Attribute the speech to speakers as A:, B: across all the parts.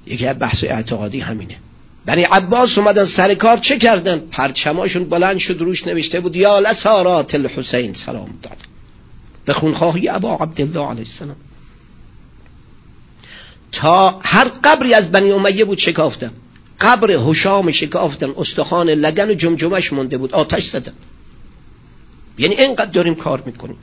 A: یکی از بحث اعتقادی همینه. بنی عباس اومدن سر کار چه کردن؟ پرچماشون بلند شد، روش نوشته بود یا لسارات الحسین سلام الله، به خونخواهی ابا عبدالله علیه السلام. تا هر قبری از بنی امیه بود شکافتن، قبر هشام شکافتن، استخوان لگن و جمجمش مونده بود، آتش زدن. یعنی اینقدر داریم کار میکنیم.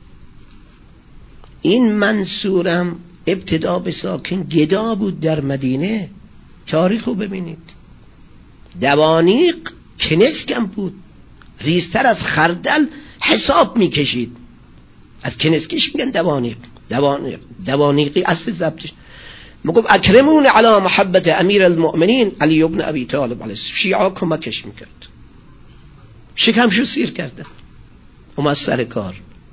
A: این منصورم ابتدا به ساکن گدا بود در مدینه. تاریخ رو ببینید. دوانیق کنسکم بود، ریزتر از خردل حساب میکشید. از کنسکش میگن دوانیق. دوانیقی اصل ضبطش میگم اکرمون علی محبت امیر المؤمنین علی ابن ابی طالب علیه السلام. شیعه کمکش میکرد، شکمشو سیر کردن. اومد سر کار.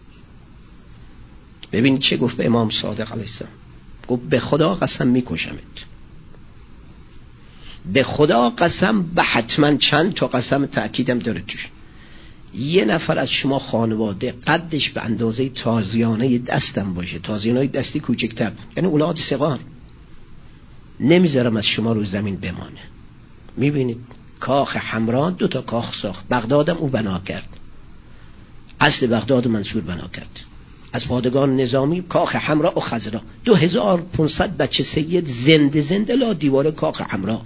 A: ببین چه گفت به امام صادق علیه السلام. گفت به خدا قسم میکشمت، به خدا قسم، به حتما چند تا قسم تأکیدم داره توش. یه نفر از شما خانواده قدش به اندازه تازیانه دستم باشه، تازیانه دستی کوچکتر، یعنی اولاد صغار، نمیذارم از شما رو زمین بمانه. میبینید کاخ حمرا 2 تا کاخ ساخت، بغدادم او بنا کرد، اصل بغداد منصور بنا کرد. از پادگان نظامی کاخ حمرا و خضرا 2500 بچه سید زنده لا دیوار کاخ حمرا.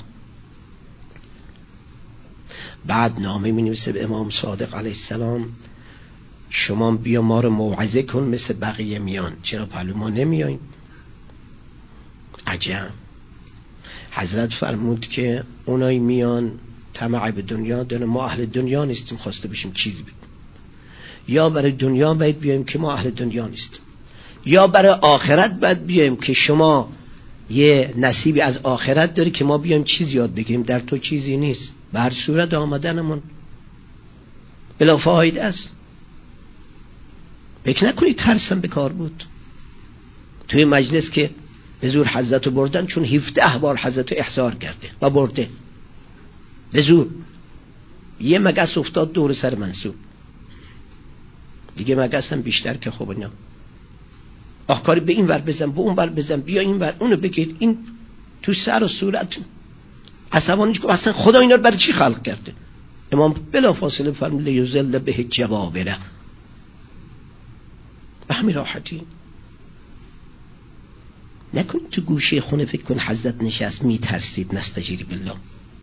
A: بعد نامه می نویسه به امام صادق علیه السلام شما بیا ما رو موعظه کن مثل بقیه میان، چرا پهلو ما نمیاییم؟ عجب. حضرت فرمود که اونای میان طمع به دنیا داره، ما اهل دنیا نیستیم خواسته بشیم چیزی بید. یا برای دنیا باید بیایم که ما اهل دنیا نیستیم، یا برای آخرت باید بیایم که شما یه نصیبی از آخرت داری که ما بیایم چیز یاد بگیریم، در تو چیزی نیست. به هر صورت آمدنمون بلا فایده است. فکر نکنید ترسم به کار بود. توی مجلس که به زور حضرت رو بردن، چون 17 بار حضرت رو احضار کرده و برده به زور. یه مگس افتاد دور سر منصور، دیگه مگس هم بیشتر که خوب اینا آخکاری به این ور بزن، به اون ور بزن، بیا این ور اونو بگید، این تو سر و صورت عصبانی که اصلا خدا اینا رو برای چی خلق کرده؟ امام بلا فاصله فرمود لیذل به جوابره، به همین راحتی. نکنید تو گوشه خونه فکر کن حضرت نشست میترسید، نستجیری بالله.